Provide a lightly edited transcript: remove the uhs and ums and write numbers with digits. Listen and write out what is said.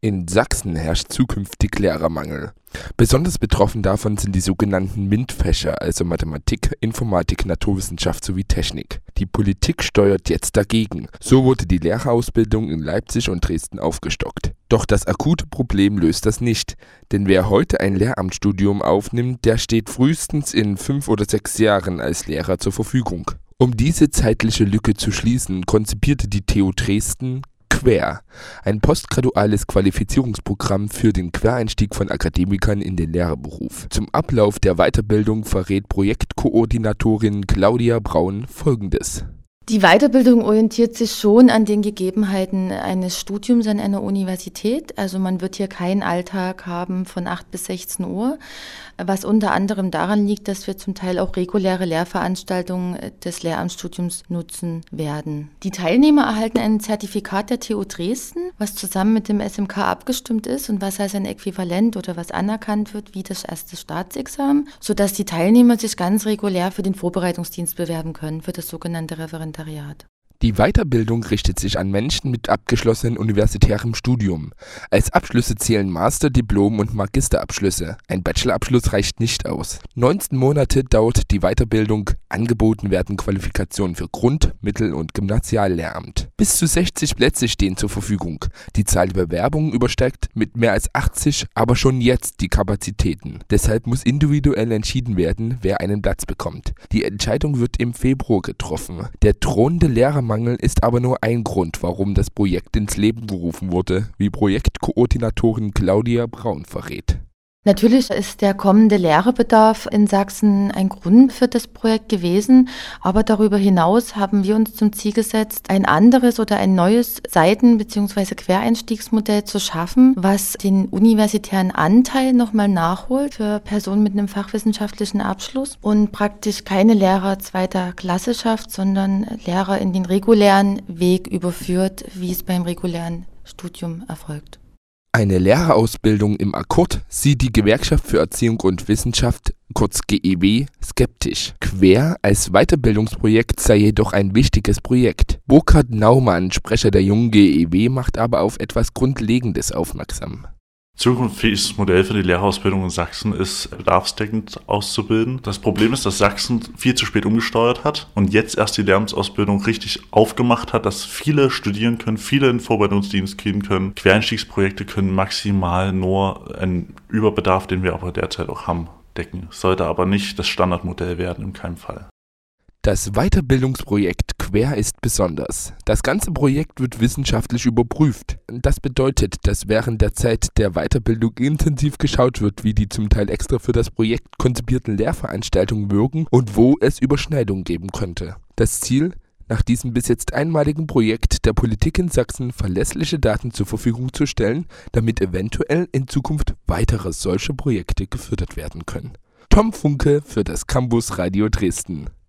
In Sachsen herrscht zukünftig Lehrermangel. Besonders betroffen davon sind die sogenannten MINT-Fächer, also Mathematik, Informatik, Naturwissenschaft sowie Technik. Die Politik steuert jetzt dagegen. So wurde die Lehrerausbildung in Leipzig und Dresden aufgestockt. Doch das akute Problem löst das nicht, denn wer heute ein Lehramtsstudium aufnimmt, der steht frühestens in 5 oder 6 Jahren als Lehrer zur Verfügung. Um diese zeitliche Lücke zu schließen, konzipierte die TU Dresden Quer, ein postgraduales Qualifizierungsprogramm für den Quereinstieg von Akademikern in den Lehrerberuf. Zum Ablauf der Weiterbildung verrät Projektkoordinatorin Claudia Braun Folgendes. Die Weiterbildung orientiert sich schon an den Gegebenheiten eines Studiums an einer Universität. Also man wird hier keinen Alltag haben von 8 bis 16 Uhr, was unter anderem daran liegt, dass wir zum Teil auch reguläre Lehrveranstaltungen des Lehramtsstudiums nutzen werden. Die Teilnehmer erhalten ein Zertifikat der TU Dresden, was zusammen mit dem SMK abgestimmt ist und was als ein Äquivalent oder was anerkannt wird wie das erste Staatsexamen, sodass die Teilnehmer sich ganz regulär für den Vorbereitungsdienst bewerben können, für das sogenannte Referendariat. Die Weiterbildung richtet sich an Menschen mit abgeschlossenem universitärem Studium. Als Abschlüsse zählen Master-, Diplom- und Magisterabschlüsse. Ein Bachelorabschluss reicht nicht aus. 19 Monate dauert die Weiterbildung. Angeboten werden Qualifikationen für Grund-, Mittel- und Gymnasiallehramt. Bis zu 60 Plätze stehen zur Verfügung. Die Zahl der Bewerbungen übersteigt mit mehr als 80 aber schon jetzt die Kapazitäten. Deshalb muss individuell entschieden werden, wer einen Platz bekommt. Die Entscheidung wird im Februar getroffen. Der drohende Lehrermangel ist aber nur ein Grund, warum das Projekt ins Leben gerufen wurde, wie Projektkoordinatorin Claudia Braun verrät. Natürlich ist der kommende Lehrerbedarf in Sachsen ein Grund für das Projekt gewesen, aber darüber hinaus haben wir uns zum Ziel gesetzt, ein anderes oder ein neues Seiten- bzw. Quereinstiegsmodell zu schaffen, was den universitären Anteil nochmal nachholt für Personen mit einem fachwissenschaftlichen Abschluss und praktisch keine Lehrer zweiter Klasse schafft, sondern Lehrer in den regulären Weg überführt, wie es beim regulären Studium erfolgt. Eine Lehrerausbildung im Akkord sieht die Gewerkschaft für Erziehung und Wissenschaft, kurz GEW, skeptisch. Quer als Weiterbildungsprojekt sei jedoch ein wichtiges Projekt. Burkhard Naumann, Sprecher der jungen GEW, macht aber auf etwas Grundlegendes aufmerksam. Zukunftsfähiges Modell für die Lehrerausbildung in Sachsen ist, bedarfsdeckend auszubilden. Das Problem ist, dass Sachsen viel zu spät umgesteuert hat und jetzt erst die Lehramtsausbildung richtig aufgemacht hat, dass viele studieren können, viele in den Vorbereitungsdienst gehen können. Quereinstiegsprojekte können maximal nur einen Überbedarf, den wir aber derzeit auch haben, decken. Sollte aber nicht das Standardmodell werden, in keinem Fall. Das Weiterbildungsprojekt Quer ist besonders. Das ganze Projekt wird wissenschaftlich überprüft. Das bedeutet, dass während der Zeit der Weiterbildung intensiv geschaut wird, wie die zum Teil extra für das Projekt konzipierten Lehrveranstaltungen wirken und wo es Überschneidungen geben könnte. Das Ziel? Nach diesem bis jetzt einmaligen Projekt der Politik in Sachsen verlässliche Daten zur Verfügung zu stellen, damit eventuell in Zukunft weitere solche Projekte gefördert werden können. Tom Funke für das Campus Radio Dresden.